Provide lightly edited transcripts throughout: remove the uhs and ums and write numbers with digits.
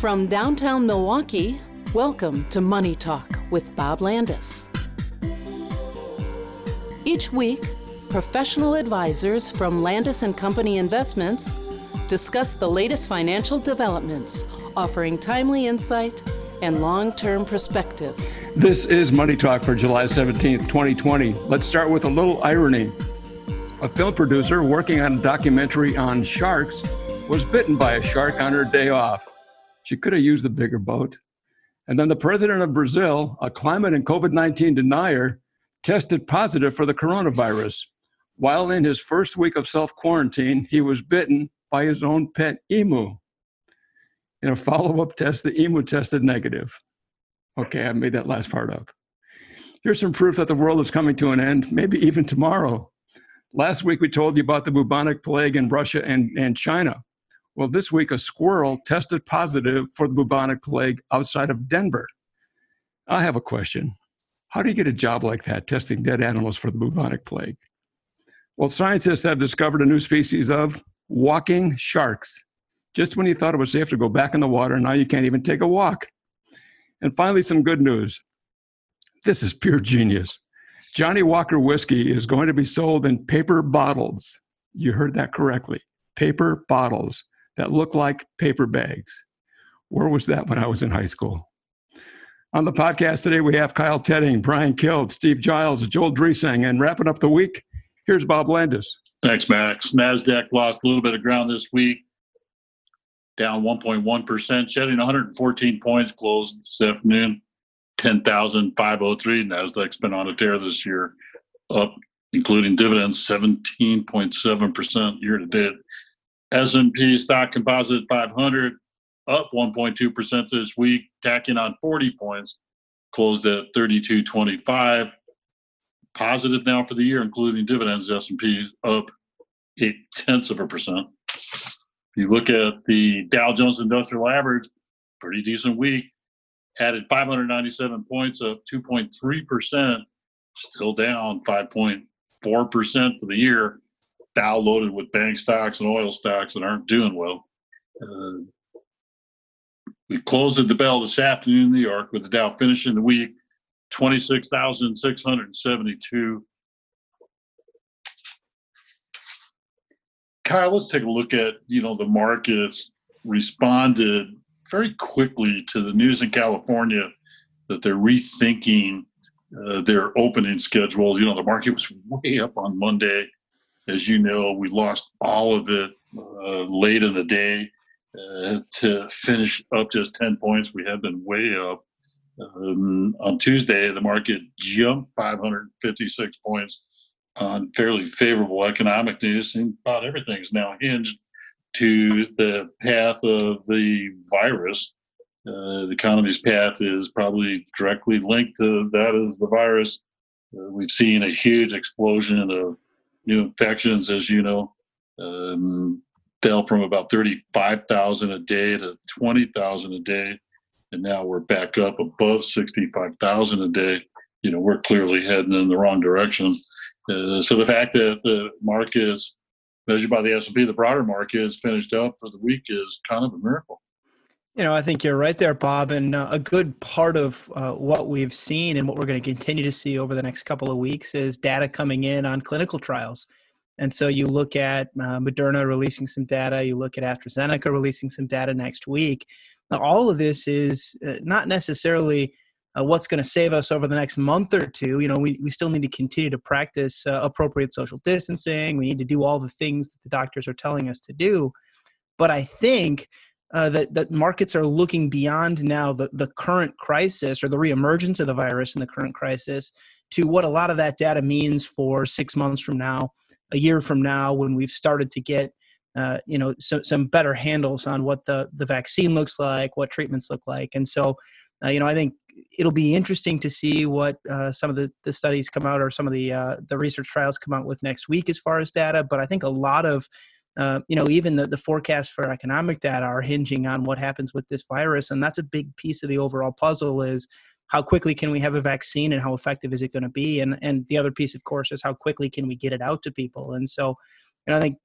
From downtown Milwaukee, welcome to Money Talk with Bob Landis. Each week, professional advisors from Landis & Company Investments discuss the latest financial developments, offering timely insight and long-term perspective. This is Money Talk for July 17th, 2020. Let's start with a little irony. A film producer working on a documentary on sharks was bitten by a shark on her day off. She could have used a bigger boat. And then the president of Brazil, a climate and COVID-19 denier, tested positive for the coronavirus. While in his first week of self-quarantine, he was bitten by his own pet emu. In a follow-up test, the emu tested negative. Okay, I made that last part up. Here's some proof that the world is coming to an end, maybe even tomorrow. Last week, we told you about the bubonic plague in Russia and China. Well, this week, a squirrel tested positive for the bubonic plague outside of Denver. I have a question. How do you get a job like that, testing dead animals for the bubonic plague? Well, scientists have discovered a new species of walking sharks. Just when you thought it was safe to go back in the water, now you can't even take a walk. And finally, some good news. This is pure genius. Johnnie Walker whiskey is going to be sold in paper bottles. You heard that correctly. Paper bottles that look like paper bags. Where was that when I was in high school? On the podcast today, we have Kyle Tedding, Brian Kild, Steve Giles, Joel Dresang, and wrapping up the week, here's Bob Landis. Thanks, Max. NASDAQ lost a little bit of ground this week, down 1.1%, shedding 114 points, closed this afternoon, 10,503. NASDAQ's been on a tear this year, up, including dividends, 17.7% year to date. S&P stock composite 500 up 1.2% this week, tacking on 40 points, closed at 32.25. Positive now for the year, including dividends. S&P up 0.8%. If you look at the Dow Jones Industrial Average, pretty decent week. Added 597 points, up 2.3%, still down 5.4% for the year. Dow loaded with bank stocks and oil stocks that aren't doing well. We closed at the bell this afternoon in New York with the Dow finishing the week 26,672. Kyle, let's take a look at, the markets responded very quickly to the news in California that they're rethinking their opening schedule. The market was way up on Monday. As you know, we lost all of it late in the day to finish up just 10 points. We had been way up. On Tuesday, the market jumped 556 points on fairly favorable economic news, and about everything's now hinged to the path of the virus. The economy's path is probably directly linked to that of the virus. We've seen a huge explosion of new infections, as you know, fell from about 35,000 a day to 20,000 a day. And now we're back up above 65,000 a day. We're clearly heading in the wrong direction. So the fact that the market is measured by the S&P, the broader market is finished up for the week is kind of a miracle. I think you're right there, Bob. And a good part of what we've seen and what we're going to continue to see over the next couple of weeks is data coming in on clinical trials. And so you look at Moderna releasing some data, you look at AstraZeneca releasing some data next week. Now, all of this is not necessarily what's going to save us over the next month or two. We still need to continue to practice appropriate social distancing. We need to do all the things that the doctors are telling us to do. But I think that markets are looking beyond now the current crisis or the reemergence of the virus in the current crisis to what a lot of that data means for 6 months from now, a year from now, when we've started to get some better handles on what the vaccine looks like, what treatments look like. And so, I think it'll be interesting to see what some of the studies come out, or some of the research trials come out with next week as far as data. But I think a lot of even the forecasts for economic data are hinging on what happens with this virus. And that's a big piece of the overall puzzle, is how quickly can we have a vaccine and how effective is it going to be? And the other piece, of course, is how quickly can we get it out to people? And so, I think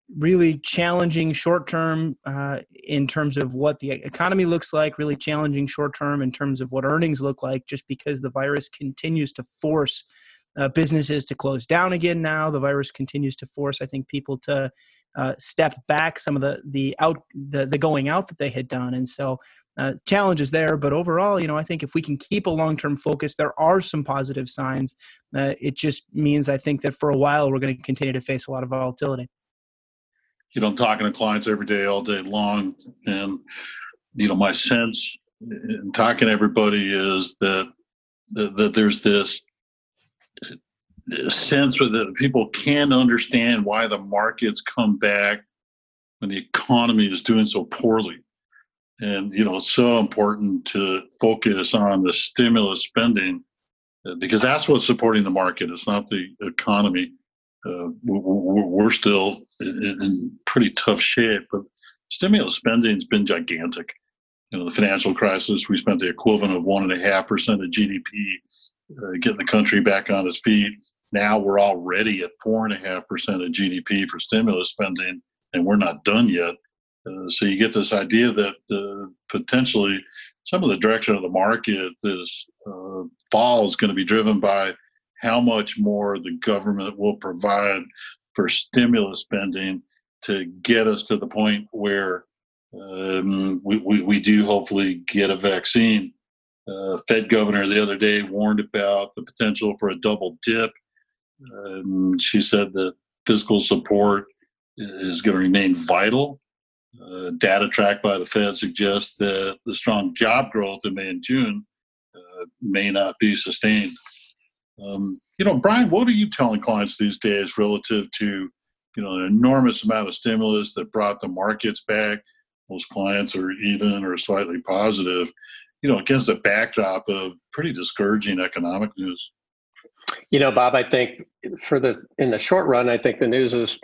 really challenging short term in terms of what the economy looks like, really challenging short term in terms of what earnings look like, just because the virus continues to force businesses to close down again now. The virus continues to force, I think, people to step back some of the going out that they had done. And so challenges there. But overall, I think if we can keep a long-term focus, there are some positive signs. It just means, I think, that for a while, we're going to continue to face a lot of volatility. I'm talking to clients every day, all day long. And, my sense in talking to everybody is that there's this sense that people can't understand why the markets come back when the economy is doing so poorly. And, it's so important to focus on the stimulus spending because that's what's supporting the market. It's not the economy. We're still in pretty tough shape, but stimulus spending has been gigantic. The financial crisis, we spent the equivalent of 1.5% of GDP getting the country back on its feet. Now we're already at 4.5% of GDP for stimulus spending, and we're not done yet. So you get this idea that potentially some of the direction of the market this fall is going to be driven by how much more the government will provide for stimulus spending to get us to the point where we do hopefully get a vaccine. Fed governor the other day warned about the potential for a double dip. She said that fiscal support is going to remain vital. Data tracked by the Fed suggests that the strong job growth in May and June may not be sustained. Brian, what are you telling clients these days relative to, an enormous amount of stimulus that brought the markets back? Most clients are even or slightly positive, against a backdrop of pretty discouraging economic news. Bob, I think in the short run, I think the news is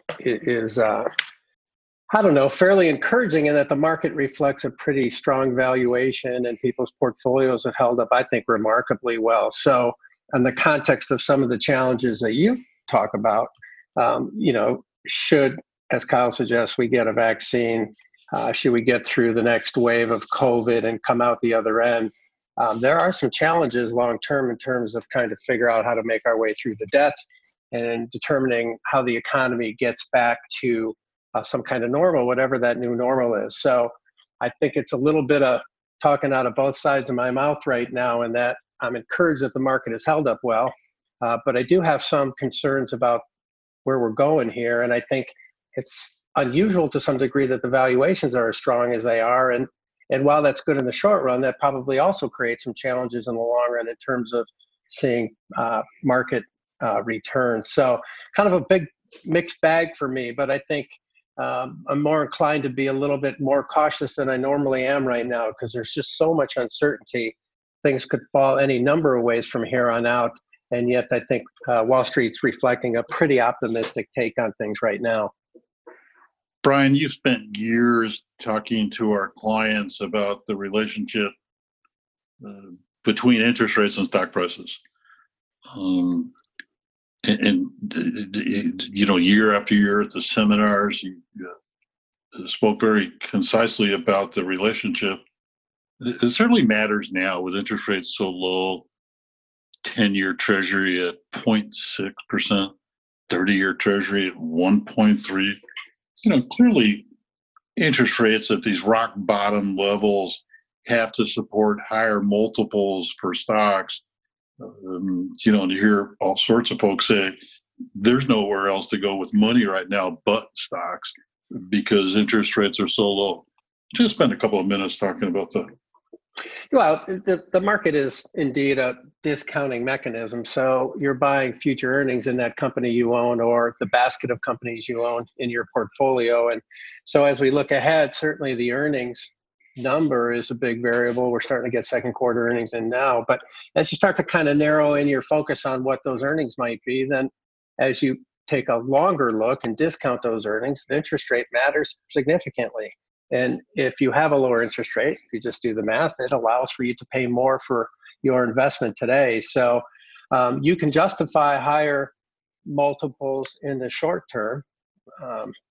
fairly encouraging in that the market reflects a pretty strong valuation and people's portfolios have held up, I think, remarkably well. So in the context of some of the challenges that you talk about, should, as Kyle suggests, we get a vaccine, should we get through the next wave of COVID and come out the other end, there are some challenges long-term in terms of trying to figure out how to make our way through the debt and determining how the economy gets back to some kind of normal, whatever that new normal is. So I think it's a little bit of talking out of both sides of my mouth right now, in that I'm encouraged that the market has held up well, but I do have some concerns about where we're going here. And I think it's unusual to some degree that the valuations are as strong as they are. And while that's good in the short run, that probably also creates some challenges in the long run in terms of seeing market returns. So kind of a big mixed bag for me, but I think I'm more inclined to be a little bit more cautious than I normally am right now, because there's just so much uncertainty. Things could fall any number of ways from here on out. And yet I think Wall Street's reflecting a pretty optimistic take on things right now. Brian, you've spent years talking to our clients about the relationship between interest rates and stock prices. Year after year at the seminars, you spoke very concisely about the relationship. It certainly matters now with interest rates so low, 10-year Treasury at 0.6%, 30-year Treasury at 1.3%. Clearly interest rates at these rock bottom levels have to support higher multiples for stocks. And you hear all sorts of folks say there's nowhere else to go with money right now but stocks because interest rates are so low. Just spend a couple of minutes talking about that. Well, the market is indeed a discounting mechanism. So you're buying future earnings in that company you own or the basket of companies you own in your portfolio. And so as we look ahead, certainly the earnings number is a big variable. We're starting to get second quarter earnings in now. But as you start to kind of narrow in your focus on what those earnings might be, then as you take a longer look and discount those earnings, the interest rate matters significantly. And if you have a lower interest rate, if you just do the math, it allows for you to pay more for your investment today. So you can justify higher multiples in the short term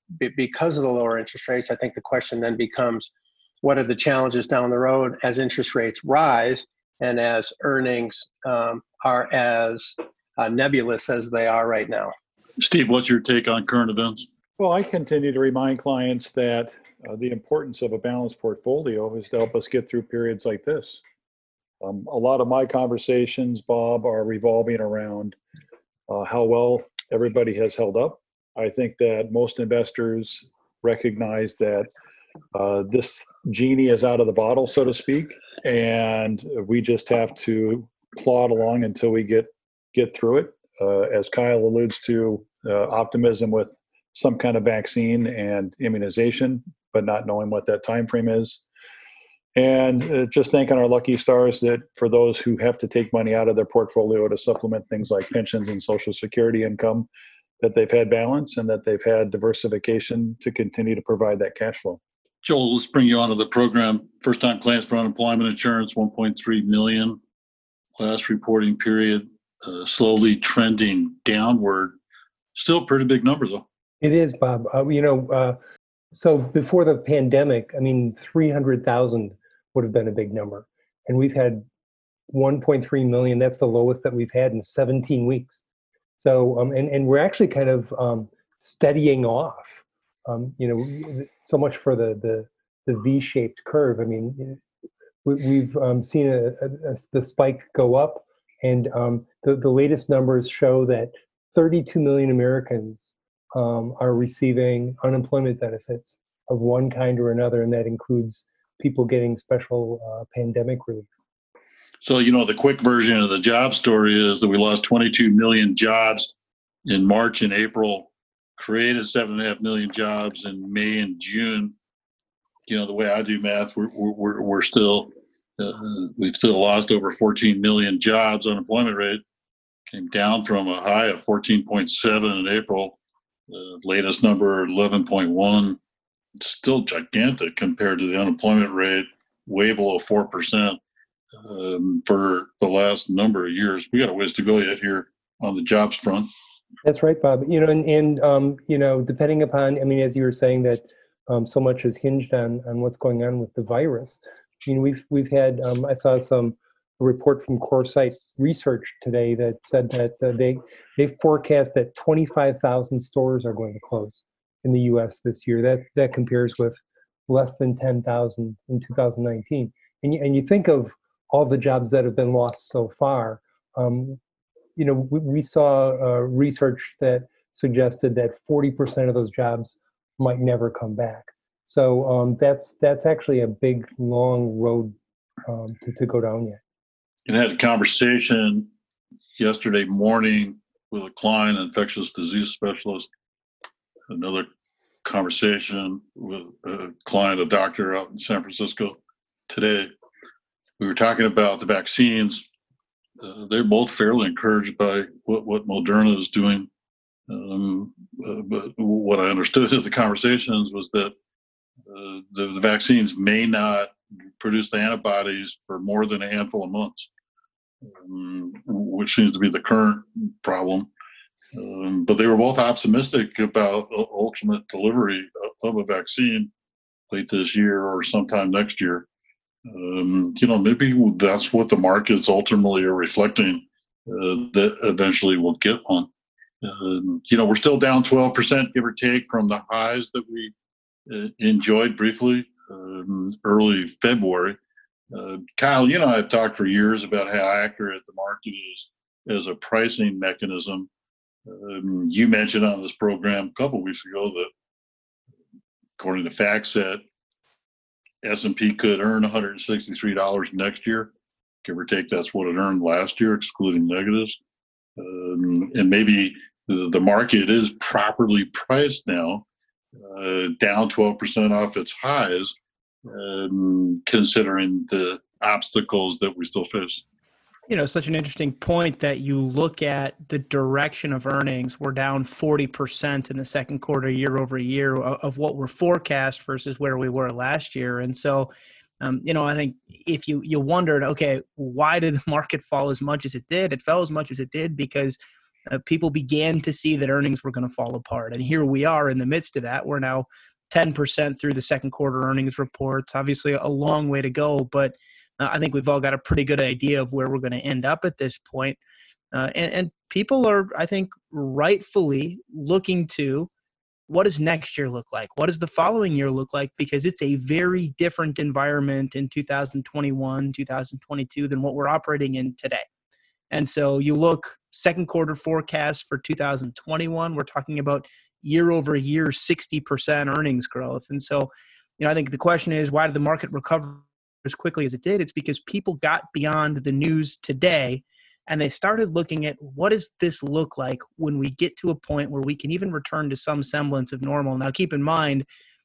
because of the lower interest rates, I think the question then becomes, what are the challenges down the road as interest rates rise and as earnings are as nebulous as they are right now? Steve, what's your take on current events? Well, I continue to remind clients that the importance of a balanced portfolio is to help us get through periods like this. A lot of my conversations, Bob, are revolving around how well everybody has held up. I think that most investors recognize that this genie is out of the bottle, so to speak, and we just have to plod along until we get through it. As Kyle alludes to, optimism with some kind of vaccine and immunization, but not knowing what that time frame is. And just thanking our lucky stars that for those who have to take money out of their portfolio to supplement things like pensions and Social Security income, that they've had balance and that they've had diversification to continue to provide that cash flow. Joel, let's bring you onto the program. First-time claims for unemployment insurance, 1.3 million. Last reporting period, slowly trending downward. Still a pretty big number, though. It is, Bob. So before the pandemic, 300,000 would have been a big number. And we've had 1.3 million. That's the lowest that we've had in 17 weeks. So, and we're actually kind of steadying off, so much for the V-shaped curve. We've seen the spike go up, and the latest numbers show that 32 million Americans are receiving unemployment benefits of one kind or another, and that includes people getting special pandemic relief. So, the quick version of the job story is that we lost 22 million jobs in March and April, created 7.5 million jobs in May and June. The way I do math, we're still, we've still lost over 14 million jobs. Unemployment rate came down from a high of 14.7 in April. Latest number, 11.1. Still gigantic compared to the unemployment rate, way below 4%. For the last number of years. We got a ways to go yet here on the jobs front. That's right, Bob. Depending upon, as you were saying that so much is hinged on what's going on with the virus. We've had, I saw a report from CoreSite Research today that said that they forecast that 25,000 stores are going to close in the U.S. this year. That compares with less than 10,000 in 2019. And you think of all the jobs that have been lost so far. We saw research that suggested that 40% of those jobs might never come back. So that's actually a big, long road to go down yet. And I had a conversation yesterday morning with a client, infectious disease specialist. Another conversation with a client, a doctor out in San Francisco today. We were talking about the vaccines. They're both fairly encouraged by what Moderna is doing. But what I understood of the conversations was that the vaccines may not produce the antibodies for more than a handful of months, which seems to be the current problem. But they were both optimistic about ultimate delivery of a vaccine late this year or sometime next year. Maybe that's what the markets ultimately are reflecting, that eventually we'll get one. We're still down 12%, give or take, from the highs that we enjoyed briefly early February. Kyle, I've talked for years about how accurate the market is as a pricing mechanism. You mentioned on this program a couple of weeks ago that according to FactSet, S&P could earn $163 next year, give or take. That's what it earned last year, excluding negatives. And maybe the market is properly priced now, down 12% off its highs, considering the obstacles that we still face. Such an interesting point that you look at the direction of earnings. We're down 40% in the second quarter, year over year, of what we're forecast versus where we were last year. And so, I think if you wondered, okay, why did the market fall as much as it did? It fell as much as it did because people began to see that earnings were going to fall apart. And here we are in the midst of that. We're now 10% through the second quarter earnings reports. Obviously a long way to go, but I think we've all got a pretty good idea of where we're going to end up at this point. And people are, I think, rightfully looking to what does next year look like? What does the following year look like? Because it's a very different environment in 2021, 2022 than what we're operating in today. And so you look second quarter forecast for 2021, we're talking about year over year 60% earnings growth. And so, I think the question is, why did the market recover as quickly as it did? It's because people got beyond the news today and they started looking at what does this look like when we get to a point where we can even return to some semblance of normal. Now, keep in mind,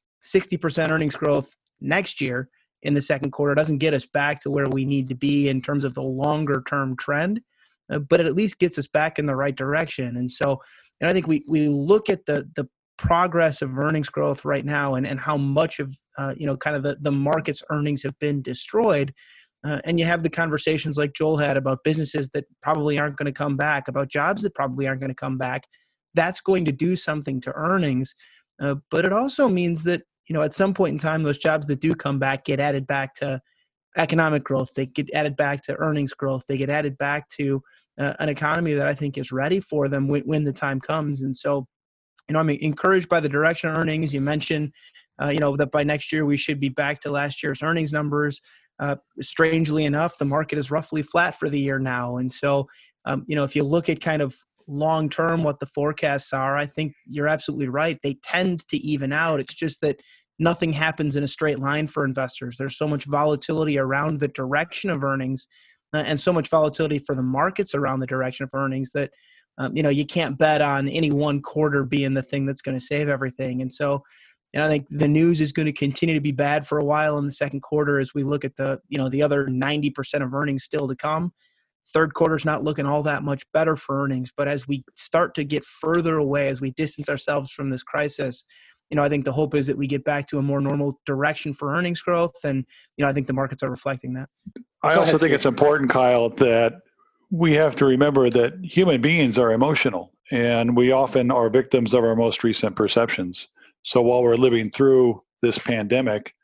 60% earnings growth next year in the second quarter doesn't get us back to where we need to be in terms of the longer term trend, but it at least gets us back in the right direction. And so, I think we look at the progress of earnings growth right now and how much of, kind of the market's earnings have been destroyed. And you have the conversations like Joel had about businesses that probably aren't going to come back, about jobs that probably aren't going to come back. That's going to do something to earnings. But it also means that, at some point in time, those jobs that do come back get added back to economic growth. They get added back to earnings growth. They get added back to an economy that I think is ready for them when the time comes. And so, I'm encouraged by the direction of earnings. You mentioned, that by next year we should be back to last year's earnings numbers. Strangely enough, the market is roughly flat for the year now. And so, if you look at kind of long-term what the forecasts are, I think you're absolutely right. They tend to even out. It's just that nothing happens in a straight line for investors. There's so much volatility around the direction of earnings and so much volatility for the markets around the direction of earnings that, you can't bet on any one quarter being the thing that's going to save everything. And so, I think the news is going to continue to be bad for a while in the second quarter as we look at the other 90% of earnings still to come. Third quarter is not looking all that much better for earnings. But as we start to get further away, as we distance ourselves from this crisis, I think the hope is that we get back to a more normal direction for earnings growth. And, I think the markets are reflecting that. I also think it's important, Kyle, that we have to remember that human beings are emotional and we often are victims of our most recent perceptions. So while we're living through this pandemic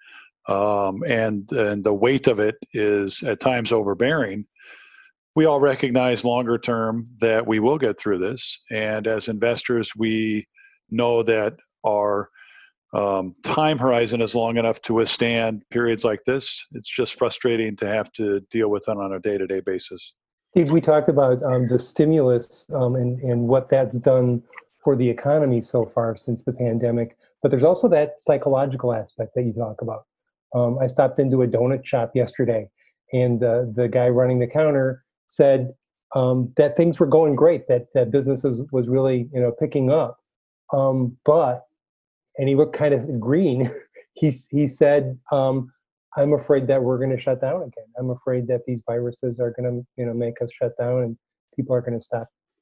and the weight of it is at times overbearing, we all recognize longer term that we will get through this. And as investors, we know that our time horizon is long enough to withstand periods like this. It's just frustrating to have to deal with it on a day-to-day basis. Steve, we talked about the stimulus and what that's done for the economy so far since the pandemic. But there's also that psychological aspect that you talk about. I stopped into a donut shop yesterday, and the guy running the counter said that things were going great, that business was really picking up. But, and he looked kind of green. He said, I'm afraid that we're going to shut down again. I'm afraid that these viruses are going to make us shut down, and people are going to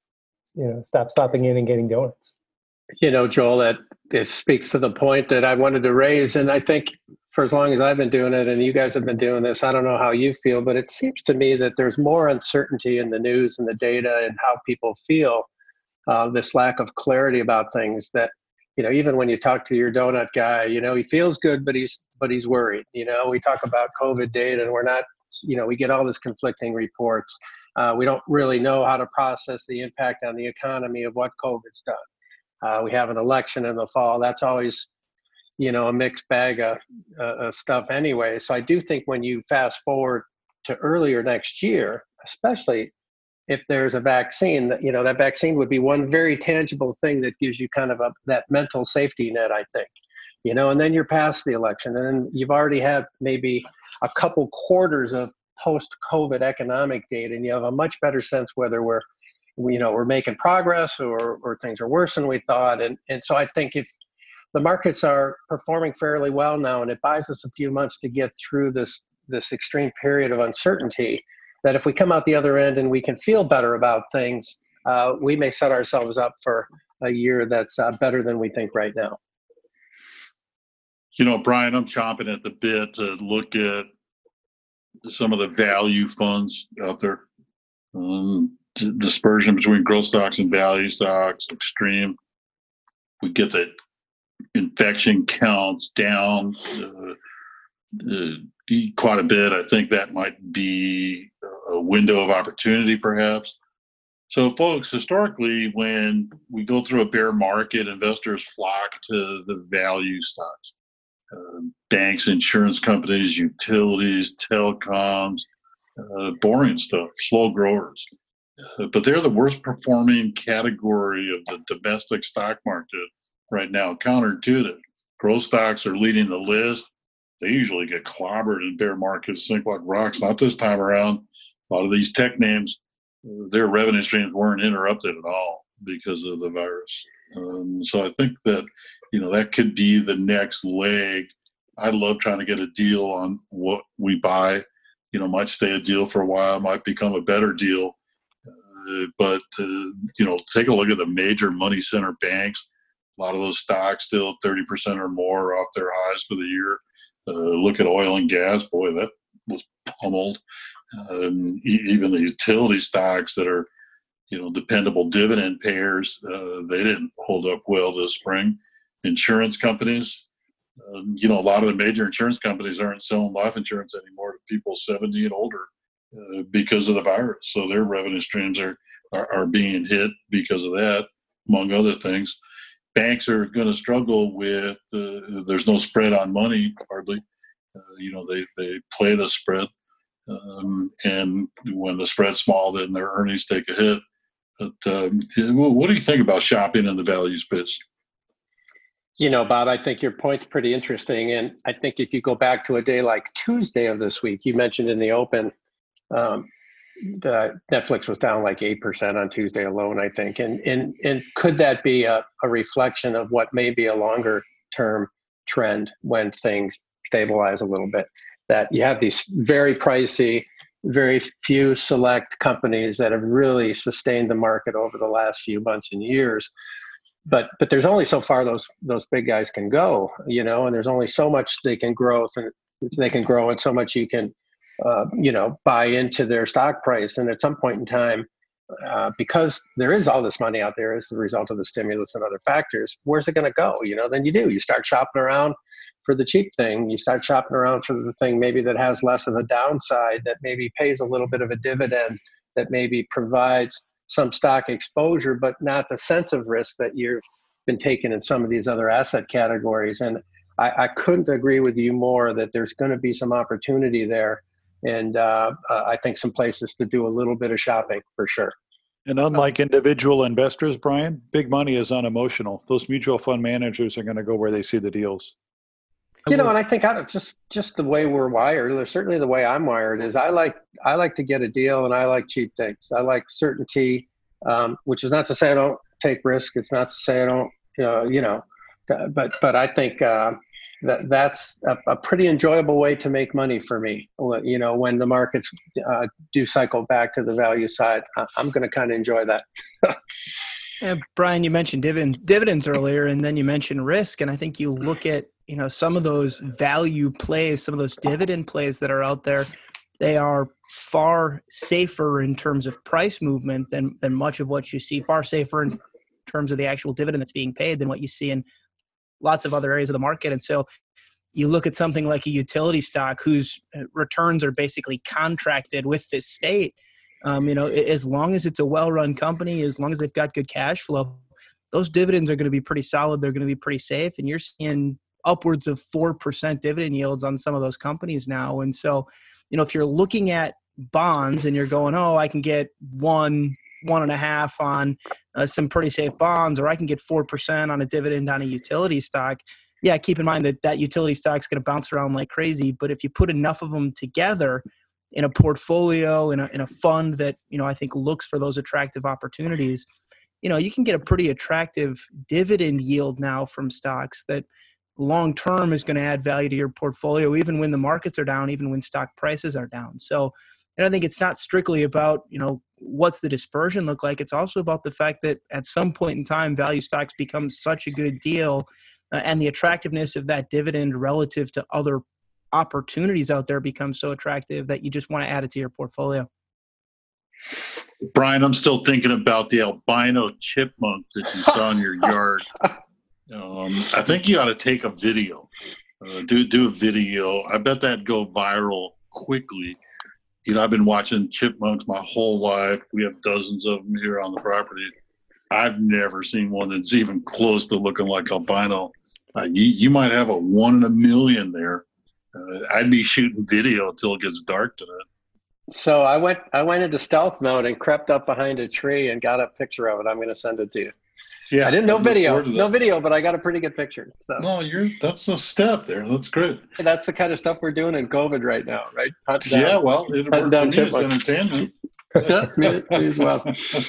stop stopping in and getting donuts. Joel, that speaks to the point that I wanted to raise. And I think for as long as I've been doing it and you guys have been doing this, I don't know how you feel, but it seems to me that there's more uncertainty in the news and the data and how people feel, this lack of clarity about things that, even when you talk to your donut guy, he feels good, but he's worried. We talk about COVID data and we're not, we get all this conflicting reports. We don't really know how to process the impact on the economy of what COVID's done. We have an election in the fall. That's always, a mixed bag of stuff anyway. So I do think when you fast forward to earlier next year, especially if there's a vaccine, that vaccine would be one very tangible thing that gives you kind of that mental safety net, I think, and then you're past the election and then you've already had maybe a couple quarters of post-COVID economic data and you have a much better sense whether we're making progress or things are worse than we thought. And so I think if the markets are performing fairly well now and it buys us a few months to get through this extreme period of uncertainty, that if we come out the other end and we can feel better about things, we may set ourselves up for a year that's better than we think right now. Brian, I'm chomping at the bit to look at some of the value funds out there. dispersion between growth stocks and value stocks extreme. We get the infection counts down quite a bit. I think that might be a window of opportunity, perhaps. So, folks, historically, when we go through a bear market, investors flock to the value stocks. Banks, insurance companies, utilities, telecoms, boring stuff, slow growers. But they're the worst performing category of the domestic stock market right now. Counterintuitive. Growth stocks are leading the list. They usually get clobbered in bear markets, sink like rocks. Not this time around. A lot of these tech names, their revenue streams weren't interrupted at all because of the virus. So I think that, that could be the next leg. I love trying to get a deal on what we buy. Might stay a deal for a while, might become a better deal. But take a look at the major money center banks. A lot of those stocks still 30% or more off their highs for the year. Look at oil and gas. Boy, that was pummeled. Even the utility stocks that are, dependable dividend payers, they didn't hold up well this spring. Insurance companies, a lot of the major insurance companies aren't selling life insurance anymore to people 70 and older because of the virus. So their revenue streams are being hit because of that, among other things. Banks are going to struggle with there's no spread on money hardly. They play the spread, and when the spread's small, then their earnings take a hit. But what do you think about shopping in the value space? Bob, I think your point's pretty interesting. And I think if you go back to a day like Tuesday of this week, you mentioned in the open, Netflix was down like 8% on Tuesday alone, I think. And could that be a reflection of what may be a longer term trend when things stabilize a little bit? That you have these very pricey, very few select companies that have really sustained the market over the last few months and years. But there's only so far those big guys can go, and there's only so much they can grow, and so much you can, buy into their stock price. And at some point in time, because there is all this money out there as a result of the stimulus and other factors, where's it going to go? Then you start shopping around for the cheap thing. You start shopping around for the thing maybe that has less of a downside, that maybe pays a little bit of a dividend, that maybe provides some stock exposure, but not the sense of risk that you've been taking in some of these other asset categories. And I couldn't agree with you more that there's going to be some opportunity there. And I think some places to do a little bit of shopping for sure. And unlike individual investors, Brian, big money is unemotional. Those mutual fund managers are going to go where they see the deals. And I think just the way we're wired, or certainly the way I'm wired, is I like to get a deal, and I like cheap things. I like certainty, which is not to say I don't take risk. It's not to say I don't, but I think that's a pretty enjoyable way to make money for me. When the markets do cycle back to the value side, I'm going to kind of enjoy that. Yeah, Brian, you mentioned dividends earlier, and then you mentioned risk. And I think you look at, some of those value plays, some of those dividend plays that are out there, they are far safer in terms of price movement than much of what you see, far safer in terms of the actual dividend that's being paid than what you see in lots of other areas of the market. And so you look at something like a utility stock whose returns are basically contracted with this state. As long as it's a well-run company, as long as they've got good cash flow, those dividends are going to be pretty solid. They're going to be pretty safe. And you're seeing upwards of 4% dividend yields on some of those companies now. And so, if you're looking at bonds and you're going, I can get 1.5 on some pretty safe bonds, or I can get 4% on a dividend on a utility stock. Yeah, keep in mind that utility stock is going to bounce around like crazy. But if you put enough of them together in a portfolio, in a fund that, I think looks for those attractive opportunities, you can get a pretty attractive dividend yield now from stocks that long-term is going to add value to your portfolio, even when the markets are down, even when stock prices are down. So, I think it's not strictly about, what's the dispersion look like. It's also about the fact that at some point in time, value stocks become such a good deal, and the attractiveness of that dividend relative to other opportunities out there becomes so attractive that you just want to add it to your portfolio. Brian, I'm still thinking about the albino chipmunk that you saw in your yard. I think you ought to take a video. Do a video. I bet that'd go viral quickly. I've been watching chipmunks my whole life. We have dozens of them here on the property. I've never seen one that's even close to looking like albino. You might have a 1 in a million there. I'd be shooting video until it gets dark tonight. So I went into stealth mode and crept up behind a tree and got a picture of it. I'm going to send it to you. Yeah, I didn't no video, but I got a pretty good picture. So. No, that's a step there. That's great. That's the kind of stuff we're doing in COVID right now, right? Yeah, well, it worked for me as entertainment. Yeah, me as well.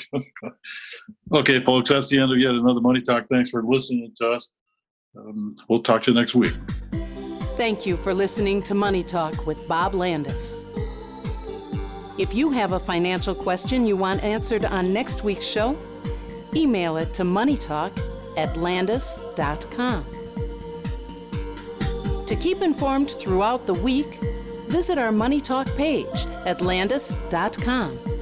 Okay, folks, that's the end of yet another Money Talk. Thanks for listening to us. We'll talk to you next week. Thank you for listening to Money Talk with Bob Landis. If you have a financial question you want answered on next week's show, email it to moneytalk@landis.com. To keep informed throughout the week, visit our Money Talk page at landis.com.